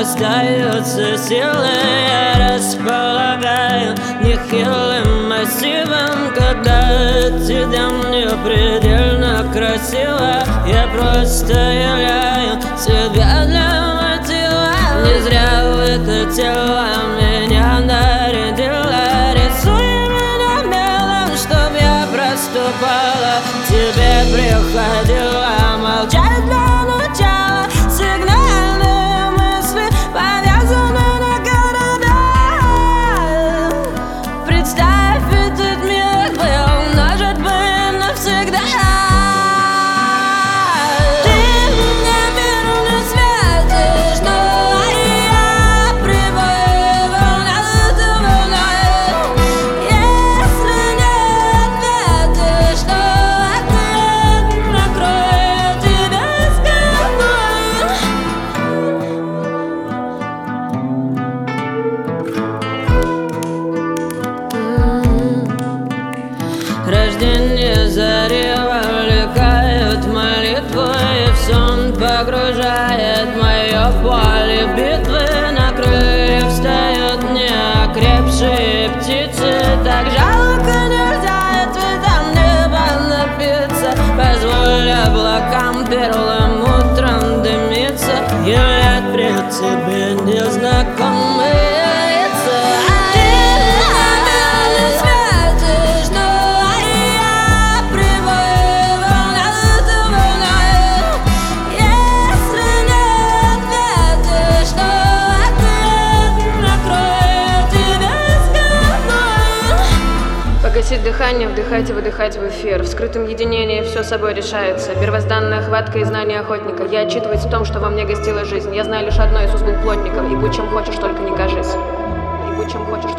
остаются силы. Я располагаю нехилым массивом, когда тебя мне предельно красиво. Я просто являю себя для мотива. Не зря в это тело меня нарядила. Рисуй меня белым, чтоб я проступала. Тебе приходило молчать для начала. Сигнальные мысли повязаны на города. Представь, этот мир был нажит бы навсегда. Ты мне верно светишь, но я прибою волна за волной. Если не ответишь, то ответ накроет тебя с Рождение зари вовлекает молитву, и в сон погружает мое поле битвы. На крылья встают неокрепшие птицы. Так жалко, нельзя цветам неба напиться. Позволь облакам первым утром дымиться, являть пред тебе незнакомые лица. Погасить дыхание, вдыхать и выдыхать в эфир. В скрытом единении все собой решается. Первозданная хватка и знание охотника. Я отчитываюсь в том, что во мне гостила жизнь. Я знаю лишь одно: Иисус был плотником. И будь чем хочешь, только не кажись. И будь чем хочешь,